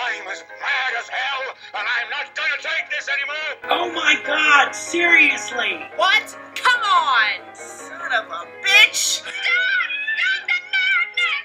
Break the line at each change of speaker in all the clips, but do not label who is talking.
I'm as mad as hell, and I'm not gonna take this anymore!
Oh my god, seriously!
What? Come on! Son of a bitch!
Stop the madness!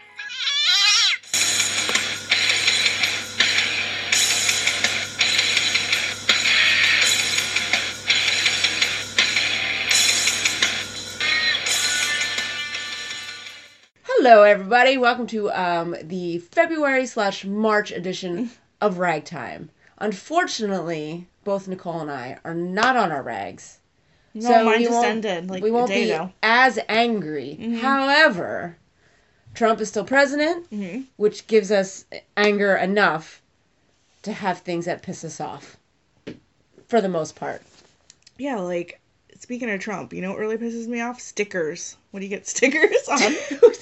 Hello, everybody. Welcome to the February/March edition of Ragtime. Unfortunately, both Nicole and I are not on our rags.
No,
so
mine just ended like
we
a
won't
day
be
ago.
as angry.
Mm-hmm.
However, Trump is still president,
Mm-hmm.
which gives us anger enough to have things that piss us off. For the most part.
Yeah, like, speaking of Trump, you know what really pisses me off? Stickers. When do you get stickers on?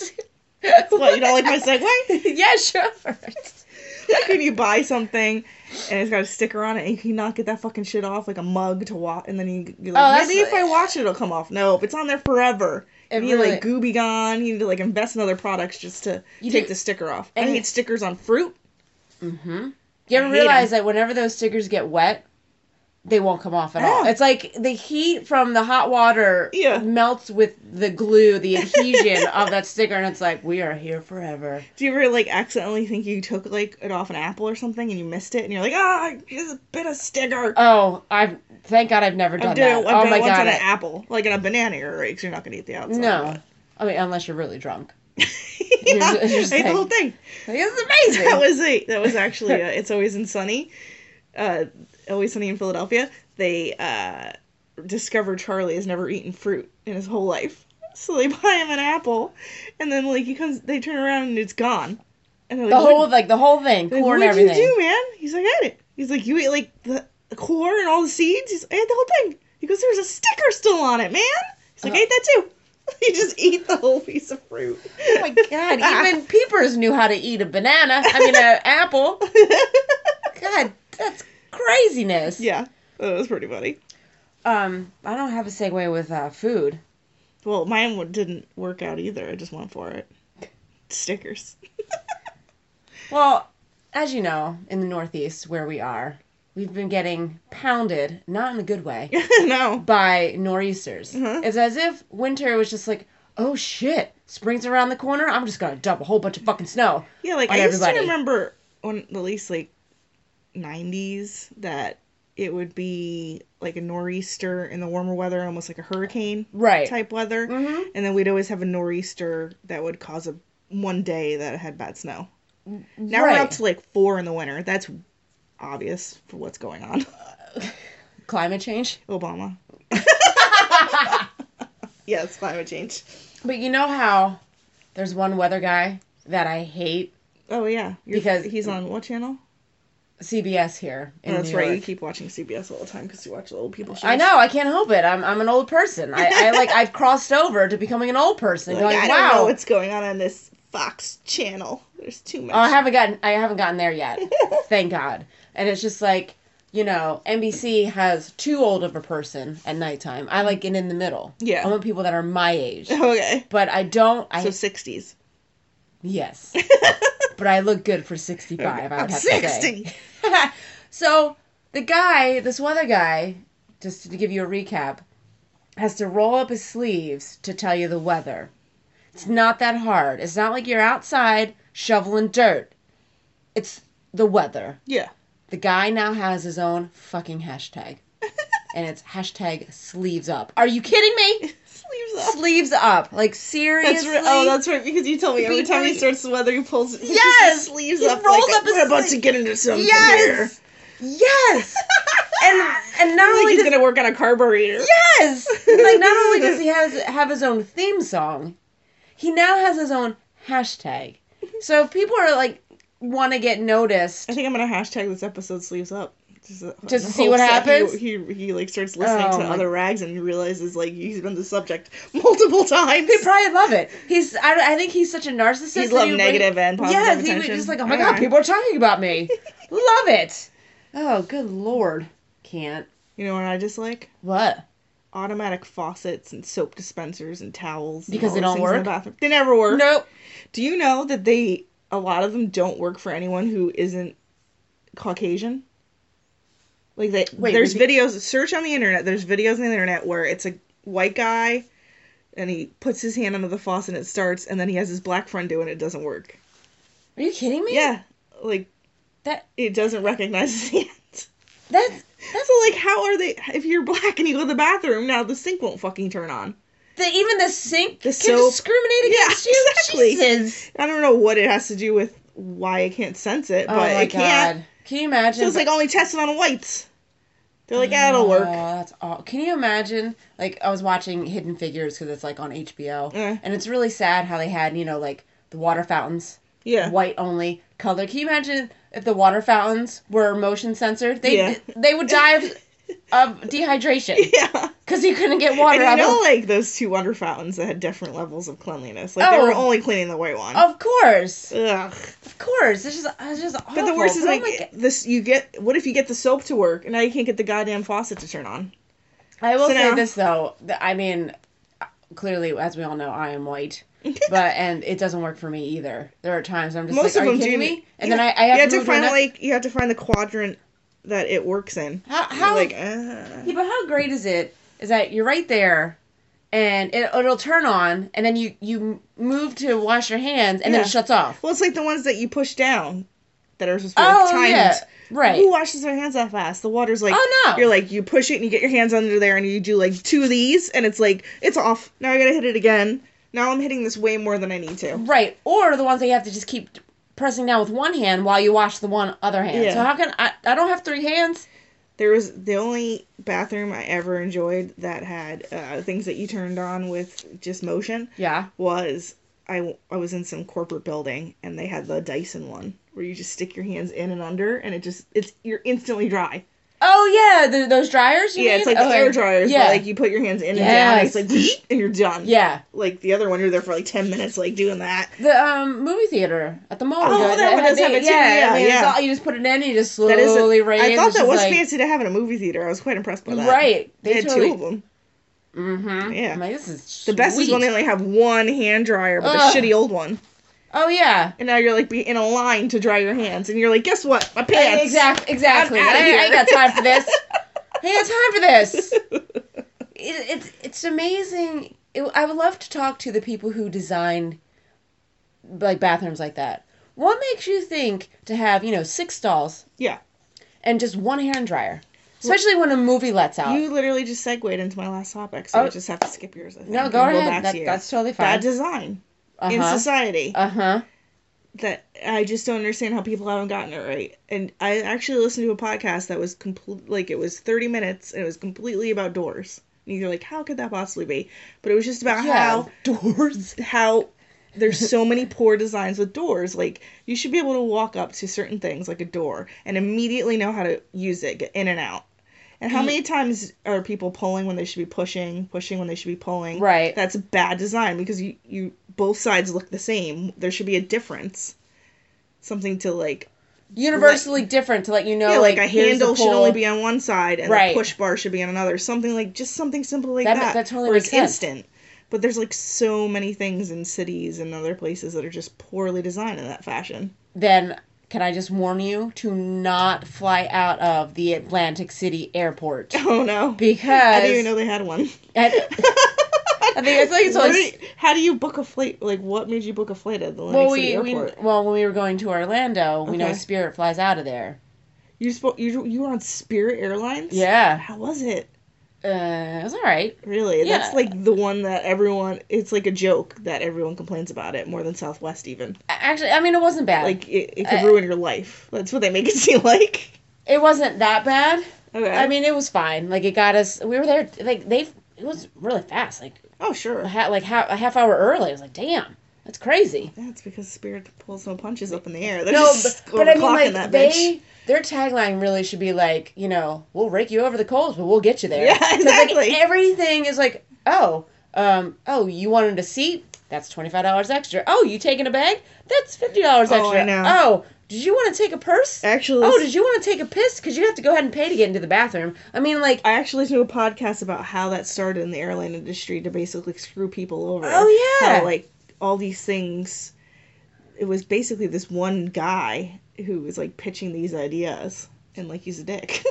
What, you don't like my segue?
Yeah, sure.
Like when you buy something and it's got a sticker on it and you cannot get that fucking shit off, like a mug to wash, and then you're like, maybe if I wash it, it'll come off. Nope, it's on there forever. You need like Gooby Gone, you need to like invest in other products just to take the sticker off. I hate stickers on fruit.
Mm-hmm. You ever realize that whenever those stickers get wet, they won't come off at all? It's like the heat from the hot water melts with the glue, the adhesion of that sticker, and it's like, we are here forever.
Do you ever, like, accidentally think you took, like, it off an apple or something and you missed it, and you're like, there's a bit of sticker.
Oh, thank God I've never done that.
I've done it once on an apple. Like, in a banana, you're right, because you're not going to eat the outside.
No. I mean, unless you're really drunk.
I ate the whole thing.
It's amazing.
That was actually, It's Always Sunny. Always Sunny in Philadelphia. They discover Charlie has never eaten fruit in his whole life. So they buy him an apple, and then like they turn around and it's gone. And they're like,
the whole thing, core and everything.
What did you do, man? He's like, I ate it. He's like, you ate like the core and all the seeds? I ate the whole thing. He goes, there's a sticker still on it, man. He's like, I ate that too. He just ate the whole piece of fruit.
Oh my God, even peepers knew how to eat a banana. I mean, an apple. God, that's craziness.
Yeah, that was pretty funny.
I don't have a segue with food.
Well, mine didn't work out either. I just went for it. Stickers.
Well, as you know, in the Northeast where we are, we've been getting pounded, not in a good way,
no,
by nor'easters. Uh-huh. It's as if winter was just like, oh shit, spring's around the corner, I'm just gonna dump a whole bunch of fucking snow.
Yeah, like, I used to remember on at least, like, 90s that it would be like a nor'easter in the warmer weather, almost like a hurricane type weather. Mm-hmm. And then we'd always have a nor'easter that would cause one day that had bad snow. Now we're up to like 4 in the winter. That's obvious for what's going on.
Climate change?
Obama. Yes, climate change.
But you know how there's one weather guy that I hate?
Oh, yeah.
Because
he's on what channel?
CBS here in
That's
New
right.
York.
You keep watching CBS all the time because you watch the old people shows.
I know. I can't help it. I'm an old person. I've crossed over to becoming an old person.
Like, I don't know what's going on this Fox channel. There's too much.
Oh, I haven't gotten there yet. Thank God. And it's just like, you know, NBC has too old of a person at nighttime. I like it in the middle.
Yeah.
I want people that are my age.
Okay.
But I don't.
So 60s.
Yes. But I look good for 65, okay. I would have 60. To say. So, this weather guy, just to give you a recap, has to roll up his sleeves to tell you the weather. It's not that hard. It's not like you're outside shoveling dirt. It's the weather.
Yeah.
The guy now has his own fucking hashtag. And it's hashtag sleeves up. Are you kidding me?
Sleeves up.
Sleeves up. Like, seriously?
That's right. Oh, that's right. Because you told me every time he starts the weather, he pulls his sleeves up.
Rolled
like,
up his
we're about to get into something here.
Yes. And not only
he's gonna work on a carburetor.
Yes. Like, not only does he have his own theme song, he now has his own hashtag. So if people are like want to get noticed,
I think I'm gonna hashtag this episode sleeves up.
Just to see what happens.
He like starts listening to other rags and he realizes like he's been the subject multiple times.
He'd probably love it. I think he's such a narcissist.
He'd love negative and positive attention.
He would just like, oh my God, people are talking about me. Love it. Oh, good Lord. Can't.
You know what I dislike?
What?
Automatic faucets and soap dispensers and towels.
Because they don't work?
In the bathroom. They never work.
Nope.
Do you know that a lot of them don't work for anyone who isn't Caucasian. Like there's videos. Search on the internet. There's videos on the internet where it's a white guy, and he puts his hand under the faucet and it starts, and then he has his black friend do it and it doesn't work.
Are you kidding me?
Yeah, like
that.
It doesn't recognize his hand.
That's
so like, how are they? If you're black and you go to the bathroom, now the sink won't fucking turn on.
Even the sink
can
discriminate against you.
Exactly.
Jesus.
I don't know what it has to do with why it can't sense it, but it can't.
God. Can you imagine?
So it's like only tested on whites. They're like, it'll work.
Oh, that's awful. Can you imagine? Like, I was watching Hidden Figures because it's like on HBO, and it's really sad how they had, like the water fountains, white only, color. Can you imagine if the water fountains were motion censored? They would die of dehydration. Yeah, because you couldn't get water out.
Like those two water fountains that had different levels of cleanliness. Like they were only cleaning the white one.
Of course.
Ugh.
Of course. It's just awful.
But the worst is like this. What if you get the soap to work and now you can't get the goddamn faucet to turn on?
I will say this though. I mean, clearly, as we all know, I am white. and it doesn't work for me either. There are times I'm just
most
like,
of
are
them
you kidding
do
me? And then I have to find
you have to find the quadrant that it works in.
How
like
yeah, but how great is it? Is that you're right there, and it'll turn on, and then you move to wash your hands, and then it shuts off.
Well, it's like the ones that you push down, that are supposed to be timed. Yeah.
Right.
Who washes their hands that fast? The water's like,
oh no.
You're like, you push it and you get your hands under there and you do like 2 of these and it's like, it's off. Now I gotta hit it again. Now I'm hitting this way more than I need to.
Right. Or the ones that you have to just keep pressing down with one hand while you wash the one other hand. Yeah. So how can I don't have 3 hands?
There was the only bathroom I ever enjoyed that had things that you turned on with just motion.
Yeah.
Was I was in some corporate building and they had the Dyson one where you just stick your hands in and under and you're instantly dry.
Oh yeah, those dryers. You mean?
It's like the air dryers. Yeah. But like you put your hands in and down, and it's like and you're done.
Yeah.
Like the other one, you're there for like 10 minutes, like doing that.
The movie theater at the mall.
Oh, that one does have it too. Yeah.
You just put it in, and you just slowly raise.
I thought that was fancy to have in a movie theater. I was quite impressed by that.
Right.
They had 2 of them.
Mm-hmm.
Yeah.
I'm like, this is
the best is when they only have one hand dryer, but the shitty old one.
Oh yeah.
And now you're like in a line to dry your hands, and you're like, guess what? My pants.
Exactly. I ain't got time for this. I ain't got time for this. It's amazing. I would love to talk to the people who designed like bathrooms like that. What makes you think to have 6 stalls?
Yeah.
And just one hand dryer? Especially when a movie lets out.
You literally just segued into my last topic, so I just have to skip yours, I think.
No, go ahead. That's totally fine.
Bad design in society.
Uh-huh.
That I just don't understand how people haven't gotten it right. And I actually listened to a podcast that was it was 30 minutes, and it was completely about doors. And you're like, how could that possibly be? But it was just about how there's so many poor designs with doors. Like, you should be able to walk up to certain things, like a door, and immediately know how to use it, get in and out. And how many times are people pulling when they should be pushing when they should be pulling?
Right.
That's bad design because you both sides look the same. There should be a difference. Something to like...
Universally different to let you know.
Yeah, like a handle should only be on one side and a push bar should be on another. Something simple like that.
That totally makes sense.
Instant. But there's like so many things in cities and other places that are just poorly designed in that fashion.
Then... Can I just warn you to not fly out of the Atlantic City airport?
Oh, no.
Because...
I didn't even know they had one.
I think it's like...
How do you book a flight? Like, what made you book a flight at the Atlantic City airport?
When we were going to Orlando, we know Spirit flies out of there.
You were on Spirit Airlines?
Yeah.
How was it?
It was alright.
Really? Yeah. That's like the one that it's like a joke that everyone complains about it more than Southwest even.
Actually, I mean, it wasn't bad.
Like, it could ruin your life. That's what they make it seem like.
It wasn't that bad.
Okay.
I mean, it was fine. Like, it got us, we were there, like, it was really fast. Like,
oh, sure.
a half hour early. I was like, damn, that's crazy.
That's because Spirit pulls no punches up in the air.
But I mean, like, their tagline really should be like, we'll rake you over the coals, but we'll get you there.
Yeah, exactly.
Like, everything is like, you wanted a seat? That's $25 extra. Oh, you taking a bag? That's $50 extra.
Oh, I know.
Oh, did you want to take a purse?
Actually.
Oh, did you want to take a piss? Because you have to go ahead and pay to get into the bathroom. I mean, like...
I actually listened to a podcast about how that started in the airline industry to basically screw people over.
Oh, yeah.
How, like, all these things... it was basically this one guy who was, like, pitching these ideas, and, like, he's a dick.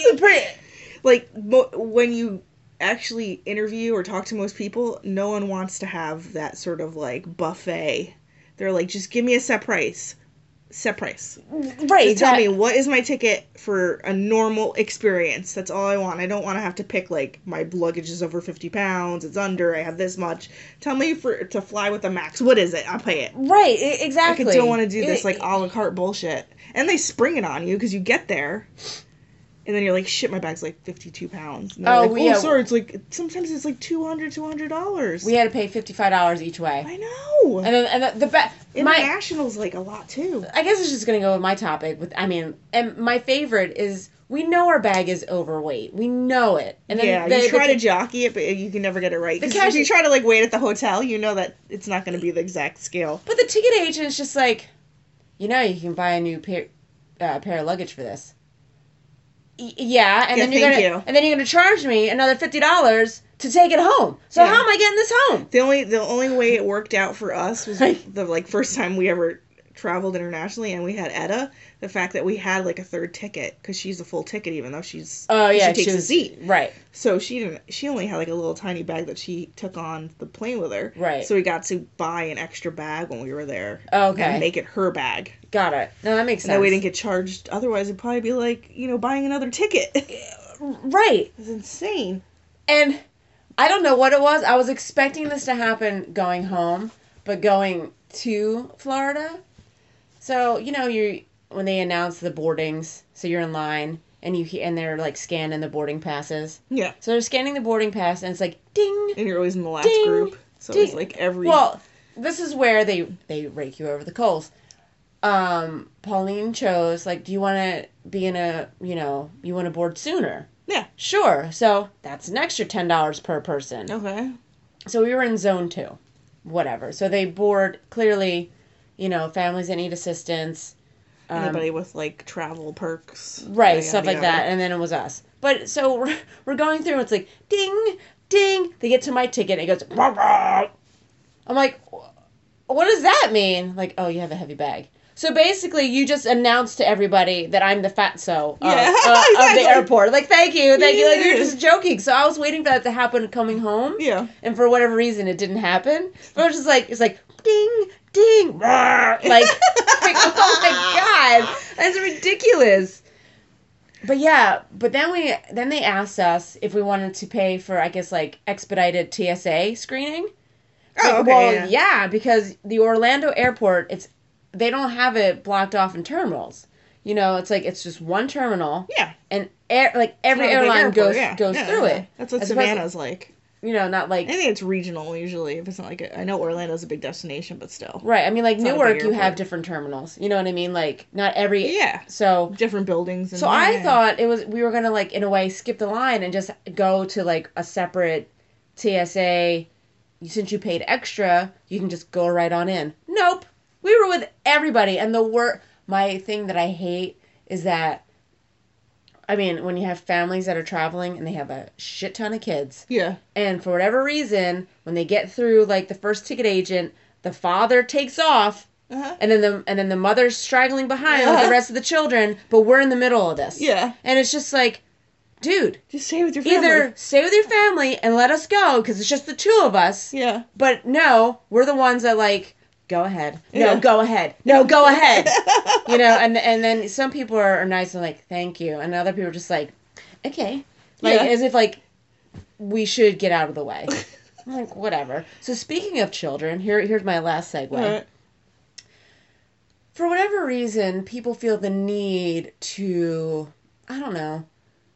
Like, when you actually interview or talk to most people, no one wants to have that sort of, like, buffet. They're like, just give me a set price. Set price.
Right.
Just tell me, what is my ticket for a normal experience? That's all I want. I don't want to have to pick, like, my luggage is over 50 pounds, it's under, I have this much. Tell me to fly with the max. What is it? I'll pay it.
Right, exactly.
I don't want to do this, like, a la carte bullshit. And they spring it on you because you get there. And then you're like, shit, my bag's like 52 pounds. And sorry, it's like, sometimes it's like $200.
We had to pay $55 each way.
I know.
And the
International's like a lot too.
I guess it's just going to go with my topic. And my favorite is, we know our bag is overweight. We know it. And then
you try to jockey it, but you can never get it right. Because if you try to, like, wait at the hotel, you know that it's not going to be the exact scale.
But the ticket agent is just like, you can buy a new pair of luggage for this. Yeah, and then you're gonna charge me another $50 to take it home. So how am I getting this home?
The only way it worked out for us was the first time we ever traveled internationally, and we had Etta. The fact that we had, like, a third ticket, because she's a full ticket, even though she takes a seat.
Right.
So she only had, like, a little tiny bag that she took on the plane with her.
Right.
So we got to buy an extra bag when we were there.
Okay.
And make it her bag.
Got it. No, that makes sense.
And then we didn't get charged. Otherwise, it'd probably be like, buying another ticket.
Right.
It's insane.
And I don't know what it was. I was expecting this to happen going home, but going to Florida. So, when they announce the boardings, so you're in line, and they're, like, scanning the boarding passes.
Yeah.
So they're scanning the boarding pass, and it's like, ding.
And you're always in the last
ding,
group. So
ding.
it's like every...
Well, this is where they rake you over the coals. Pauline chose, like, do you want to be in you want to board sooner?
Yeah.
Sure. So that's an extra $10 per person.
Okay.
So we were in zone 2. Whatever. So they board, clearly, families that need assistance.
Anybody with, like, travel perks.
Right, stuff like that. And then it was us. But so we're going through, and it's like, ding, ding. They get to my ticket, and it goes, rah, rah. I'm like, what does that mean? Like, oh, you have a heavy bag. So basically, you just announced to everybody that I'm the fatso of the airport. Like, thank you. Like, you're just joking. So I was waiting for that to happen coming home.
Yeah.
And for whatever reason, it didn't happen. But I was just like, it's like, ding, ding, rah. Like, oh my God. That's ridiculous. But yeah, then they asked us if we wanted to pay for, I guess, like, expedited TSA screening.
Oh, okay.
Well, yeah, because the Orlando airport, they don't have it blocked off in terminals. It's like, it's just one terminal.
Yeah.
And every airline goes through it.
That's what Savannah's like.
Not like...
I think it's regional usually. If it's not like... I know Orlando's a big destination, but still.
Right. I mean, like, Newark, you have different terminals. You know what I mean? Like, not every...
Yeah.
So...
Different buildings. And
I thought we were going to, like, in a way, skip the line and just go to, like, a separate TSA... Since you paid extra, you can just go right on in. Nope. We were with everybody. And my thing that I hate is that, I mean, when you have families that are traveling and they have a shit ton of kids.
Yeah.
And for whatever reason, when they get through, like, the first ticket agent, the father takes off. Uh-huh. And then the mother's straggling behind with the rest of the children. But we're in the middle of this.
Yeah.
And it's just like... Dude,
just stay with your family.
Either stay with your family and let us go because it's just the two of us.
Yeah.
But no, we're the ones that, like, go ahead. No, go ahead. No, go ahead. And then some people are nice and like, thank you. And other people are just like, okay. Like, as if, like, we should get out of the way. I'm like, whatever. So speaking of children, here's my last segue.
Right.
For whatever reason, people feel the need to, I don't know,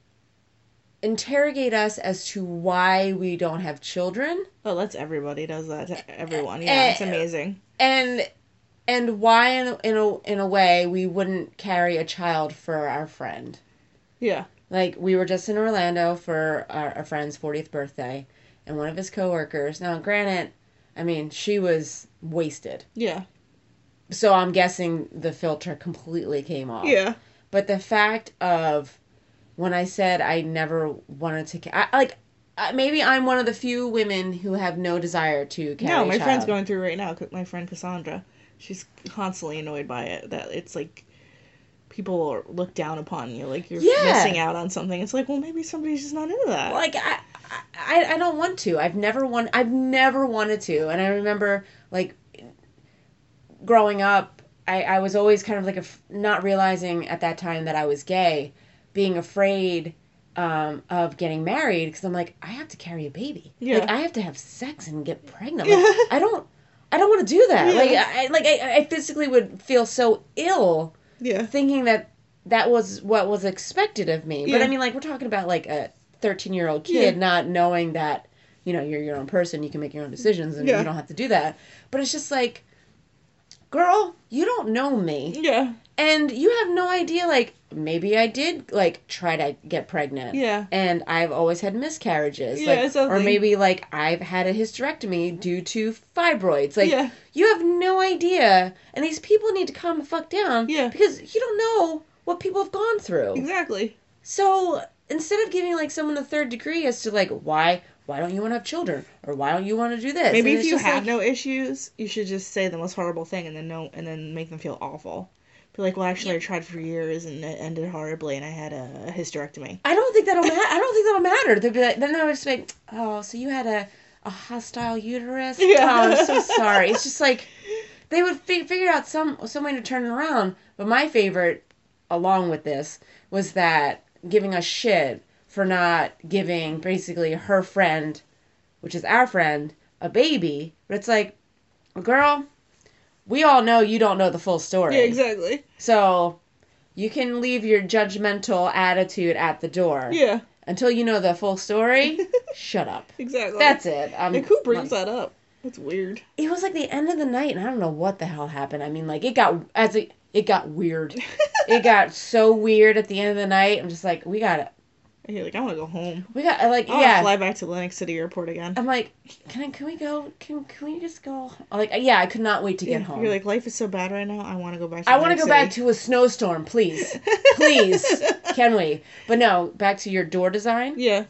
interrogate us as to why we don't have children.
Oh, that's everybody does that to everyone. Yeah, it's amazing.
And why in a way we wouldn't carry a child for our friend.
Yeah.
Like, we were just in Orlando for our friend's 40th birthday, and one of his coworkers, now granted, I mean, she was wasted.
Yeah.
So I'm guessing the filter completely came off.
Yeah.
But the fact of when I said I never wanted to... maybe I'm one of the few women who have no desire to carry a child.
My friend's going through right now. My friend Cassandra. She's constantly annoyed by it. That it's like people look down upon you, like you're missing out on something. It's like, well, maybe somebody's just not into that.
Like I don't want to. I've never wanted to. And I remember like growing up, I was always kind of like not realizing at that time that I was gay, being afraid of getting married because I'm like, I have to carry a baby. Yeah. Like I have to have sex and get pregnant. Like, I don't want to do that. Yeah. I physically would feel so ill. Yeah. Thinking that was what was expected of me. Yeah. But I mean, like, we're talking about like a 13-year-old kid not knowing that, you know, you're your own person, you can make your own decisions and you don't have to do that. But it's just like, girl, you don't know me. Yeah. And you have no idea, like, maybe I did, like, try to get pregnant. Yeah. And I've always had miscarriages. Yeah, like, or maybe, like, I've had a hysterectomy due to fibroids. Like, you have no idea. And these people need to calm the fuck down. Yeah. Because you don't know what people have gone through. Exactly. So, instead of giving, like, someone a third degree as to, like, why don't you want to have children? Or why don't you want to do this?
Maybe if you have no issues, you should just say the most horrible thing and then make them feel awful. Be like, well, actually, I tried for years and it ended horribly, and I had a hysterectomy.
I don't think that'll matter. They'll be like, then they'll just be like, oh, so you had a hostile uterus? Yeah. Oh, I'm so sorry. It's just like they would figure out some way to turn it around. But my favorite, along with this, was that giving us shit for not giving basically her friend, which is our friend, a baby. But it's like, girl, we all know you don't know the full story.
Yeah, exactly.
So you can leave your judgmental attitude at the door. Yeah. Until you know the full story, shut up. Exactly. That's it.
Like, who brings that up? That's weird.
It was like the end of the night, and I don't know what the hell happened. I mean, like, it got weird. It got so weird at the end of the night. I'm just like, we gotta...
You're like, I want to go home.
We got like
I want to fly back to Atlantic City Airport again.
I'm like, can we go? Can we just go? Like, yeah, I could not wait to get home.
You're like, life is so bad right now. I want to go back.
I want to go back to a snowstorm, please, please. Can we? But no, back to your door design. Yeah.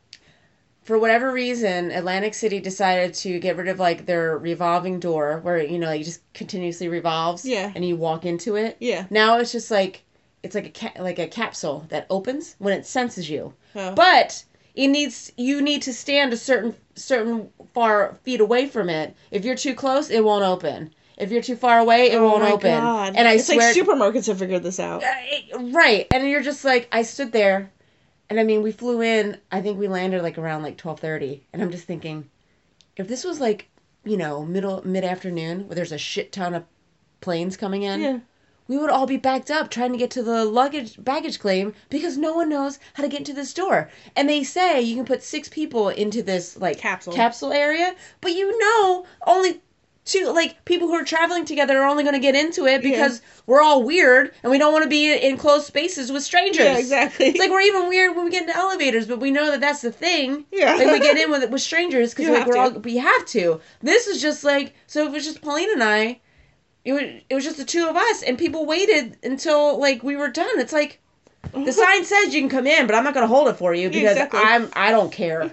For whatever reason, Atlantic City decided to get rid of like their revolving door, where you know, like, it just continuously revolves. Yeah. And you walk into it. Yeah. Now it's just like. It's like a capsule that opens when it senses you. Oh. But you need to stand a certain far feet away from it. If you're too close, it won't open. If you're too far away, it won't open.
God. And it's like supermarkets have figured this out.
Right. And you're just like, I stood there, and I mean, we flew in, I think we landed like around like 12:30, and I'm just thinking, if this was like, you know, mid-afternoon where there's a shit ton of planes coming in. Yeah. We would all be backed up trying to get to the baggage claim because no one knows how to get into this door. And they say you can put 6 people into this like capsule area, but you know only 2 like people who are traveling together are only going to get into it because we're all weird and we don't want to be in closed spaces with strangers. Yeah, exactly. It's like we're even weird when we get into elevators, but we know that that's the thing. Yeah. Like we get in with strangers because like we have to. This is just like, so if it was just Pauline and I. It was just the 2 of us, and people waited until like we were done. It's like the sign says you can come in, but I'm not going to hold it for you because I don't care.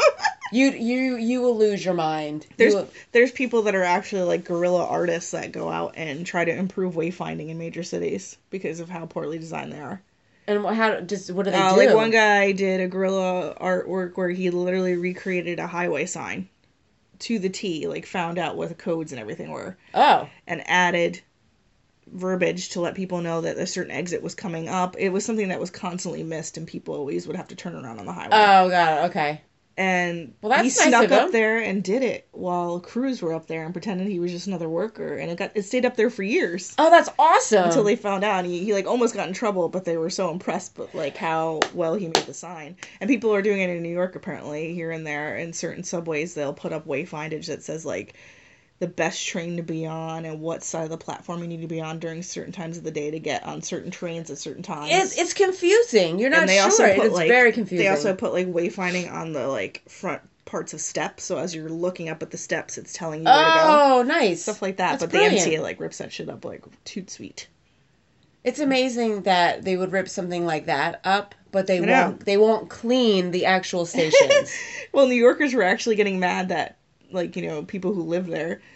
You will lose your mind.
There's people that are actually like guerrilla artists that go out and try to improve wayfinding in major cities because of how poorly designed they are.
And what do they do?
Like one guy did a guerrilla artwork where he literally recreated a highway sign. To the T, like found out what the codes and everything were. Oh. And added verbiage to let people know that a certain exit was coming up. It was something that was constantly missed and people always would have to turn around on the highway.
Oh, got it. Okay.
And he snuck up there and did it while crews were up there and pretended he was just another worker. And it stayed up there for years.
Oh, that's awesome.
Until they found out. And he like almost got in trouble, but they were so impressed with like how well he made the sign. And people are doing it in New York apparently, here and there. In certain subways, they'll put up wayfindage that says like the best train to be on and what side of the platform you need to be on during certain times of the day to get on certain trains at certain times.
It's confusing. You're not sure. It's very confusing.
They also put like wayfinding on the like front parts of steps, so as you're looking up at the steps, it's telling you where to go.
Oh, nice.
Stuff like that. But brilliant. The MTA like rips that shit up like toot sweet.
It's amazing that they would rip something like that up, but they won't clean the actual stations.
Well, New Yorkers were actually getting mad that like, you know, people who live there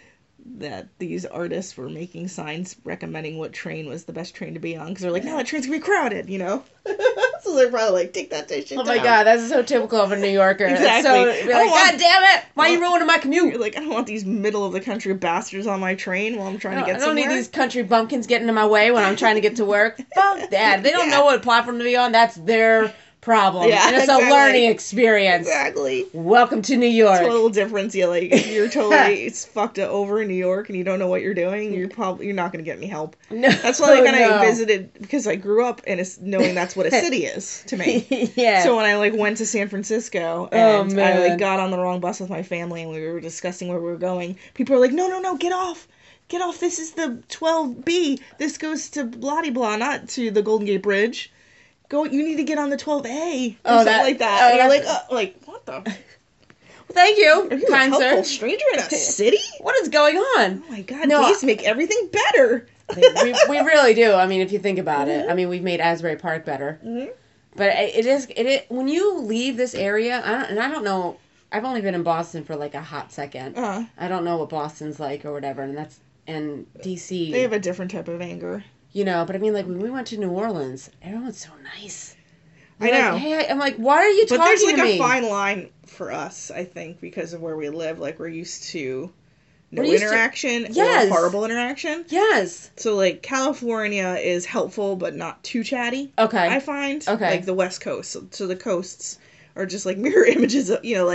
that these artists were making signs recommending what train was the best train to be on, because they're like, no, that train's gonna be crowded, you know. So they're probably like, take that shit down.
Oh my god, that's so typical of a New Yorker.
Exactly.
So, like, god damn it, why are you ruining my commute?
You're like, I don't want these middle of the country bastards on my train while I'm trying to get somewhere.
I don't need these country bumpkins getting in my way when I'm trying to get to work. Fuck that. They don't know what platform to be on. That's their problem.
Yeah,
and it's a learning experience.
Exactly.
Welcome to New York.
Total difference. Yeah, like, if you're totally it's fucked over in New York and you don't know what you're doing, you're not going to get any help.
No.
That's why when I visited, because I grew up in knowing that's what a city is to me.
Yeah.
So when I like went to San Francisco and I like got on the wrong bus with my family and we were discussing where we were going, people were like, no, get off. Get off. This is the 12B. This goes to blah-de-blah, not to the Golden Gate Bridge. You need to get on the 12A. Or something like that. And you're like, what the?
Well, thank you,
Are you
kind
a helpful
sir.
stranger in a city?
What is going on?
Oh my god, please make everything better.
we really do. I mean, if you think about it. I mean, we've made Asbury Park better.
Mm-hmm.
But it is when you leave this area, I don't know. I've only been in Boston for like a hot second. I don't know what Boston's like or whatever, and DC.
They have a different type of anger.
You know, but I mean, like, when we went to New Orleans, everyone's so nice.
I know.
Like, hey, I'm like, why are you talking to me?
But there's, like, a fine line for us, I think, because of where we live. Like, we're used to no interaction or horrible interaction.
Yes.
So, like, California is helpful, but not too chatty.
Okay.
I find.
Okay.
Like, the West Coast. So the coasts are just, like, mirror images of, you know,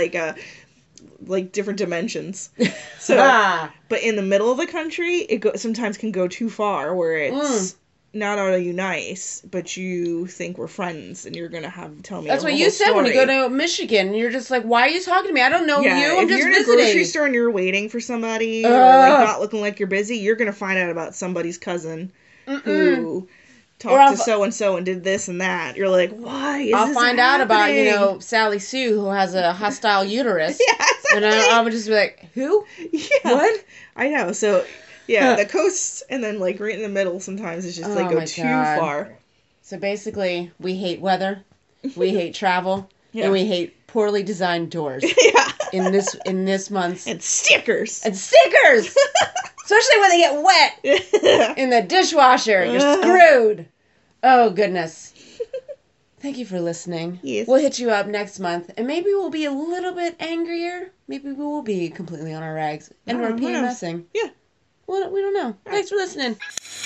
like different dimensions. So, but in the middle of the country, it sometimes can go too far where it's not are you nice, but you think we're friends and you're gonna tell me.
That's what you said when you go to Michigan. And you're just like, why are you talking to me? I don't know you. I'm just visiting. If you're in a grocery
store and you're waiting for somebody or like not looking like you're busy, you're gonna find out about somebody's cousin who talked to so and so and did this and that. You're like, why?
I'll find out about Sally Sue who has a hostile uterus.
Yeah, exactly.
And I would just be like, who?
Yeah.
What?
I know. So yeah, the coasts and then like right in the middle sometimes it's just like go too far.
So basically, we hate weather, we hate travel, and we hate poorly designed doors.
Yeah.
In this month's
and stickers.
Especially when they get wet in the dishwasher. You're screwed. Oh, goodness. Thank you for listening.
Yes.
We'll hit you up next month, and maybe we'll be a little bit angrier. Maybe we will be completely on our rags. And we're PMSing.
Yeah.
Well, we don't know. Thanks for listening.